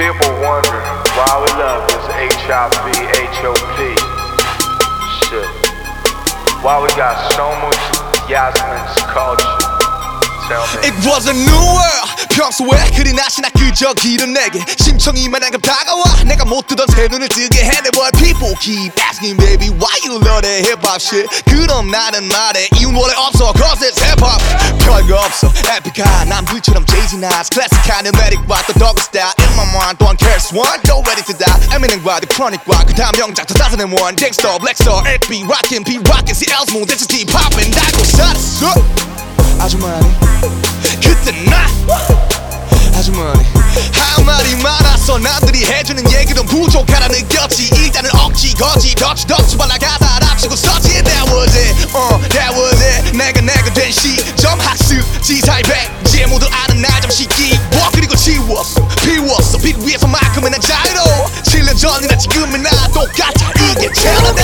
People wondering why we love this HIV, HOP shit. Why we got so much Yasmin's culture. Tell me. It was a new world. 평소에 그리 나시나 그저 길은 내게 심청이만 한급 다가와 내가 못 뜨던 새 눈을 뜨게 해. But people keep asking baby why you love that hip-hop shit. 그럼 나는 말해 이유는 원래 없어 cause it's hip-hop. 별거 없어 에픽한 남들처럼 Jay-Z Nas 클래식한 일메릭과 또 더그 스타일 In my mind don't care one go ready to die. Eminem과 The Chronic과 그 다음 영작 2001 Dingstar Blackstar LP Rockin' P Rockin' CL Smooth This is T-Poppin' 달고 살았어 아주 많이 그때 나 아주 많이 할 말이 많았어. 남들이 해주는 얘기는 부족하다 느꼈지. 일단은 억지 거지 덕지 발라 가사 합치고 썼지. That was it that was it. 내가 된 시점 학습 지사의 백지 모두 아는 날 좀 시기 그리고 지웠어 비웠어 빛 위에서만큼은 난 자유로 7년 전이나 지금이나 똑같아 이게 챌린지.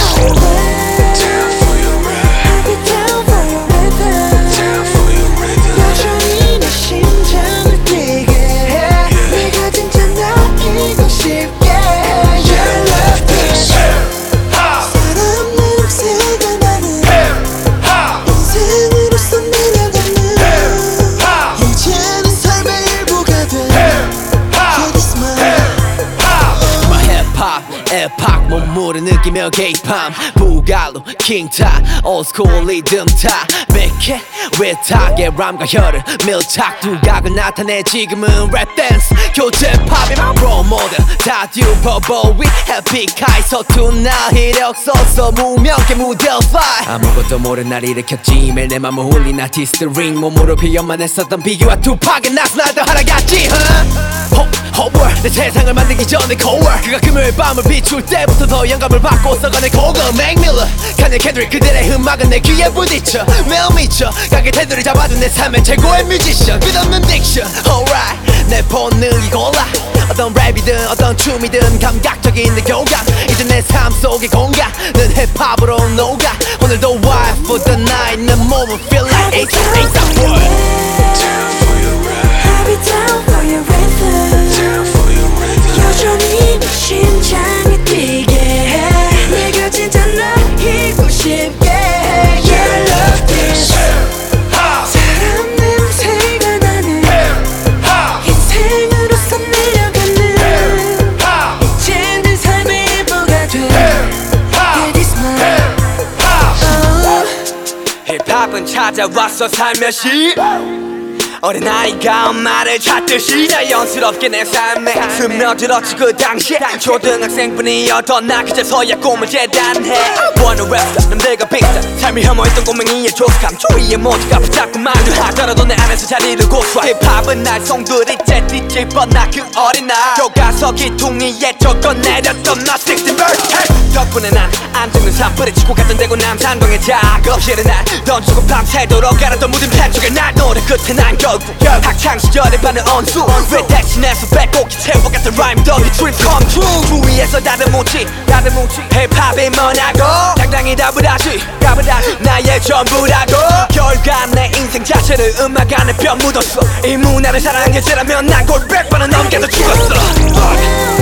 에팍 몸물을 느끼며 개입함 부갈로 킹타 올스쿨 리듬 타 백해 외탁의 람과 혀를 밀착 두각을 나타내 지금은 랩 댄스 교체 팝이 my role model 다 듀퍼보이 에픽하이 서툰 날 이력 써서 무명계 무대 fly 아무것도 모른 날 일으켰지 매일 내 맘을 홀린 아티스트 링 몸으로 표현만 했었던 비교와 투팍의 나스날도 하나같이 Whole 내 세상을 만들기 전에 cold work 그가 금요일 밤을 비출 때부터 더 영감을 받고 써가는 고글 Mac Miller 칸예 캔드릭 그들의 음악은 내 귀에 부딪혀 매우 미쳐 가게 테두리 잡아준 내 삶의 최고의 뮤지션 끝없는 딕션 Alright 내 본능이 골라 어떤 랩이든 어떤 춤이든 감각적인 내 교감 이제 내 삶 속의 공간은 힙합으로 녹아 오늘도 wild for the night 내 몸은 feel like ASAP Rocky Down for your ride I'll be down for your rhythm Down for your rhythm 여전히 내 심장이 뛰게 해 내가 진짜 널 잊고 싶게 해 Yeah I love this 사람 냄새가 나는 인생으로서 밀려가는 이제는 삶의 일부가 돼 Yeah this mine 힙합은 찾아왔어 살며시 어린아이가 엄마를 찾듯이 자연스럽게 내 삶에 스며들었지 그 당시에 초등학생뿐이었던 나 그제서야 꿈을 재단해 I wanna rap 남들과 비슷한 삶이 혐오했던 꼬맹이의 조숙함 주위의 모두가 붙잡고 말도 하더라도 내 안에서 자리를 고수하 힙합은 날 송두리째 뒤집어 나 그 어린 날 교과서기 퉁이에 적어 내렸던 나 16 verse hey! 덕분에 난 안 죽는 삶 뿌리치고 갔던 대구 남산동의 작업실에 날 던지고 밤새도록 갈았던 무딘 팬 쪽에 날 노래 끝에 난 결국 학창시절에 받는 언수 왜 대신해서 빼곡히 채워 같은 라임 덕이 dream come true 주위에서 다들 묻지 힙합이 뭐냐고 당당히 답을 하지 나의 전부라고 결과 내 인생 자체를 음악 안에 뼈 묻었어 이 문화를 사랑한 게지라면 난 곧 100번은 넘게도 죽었어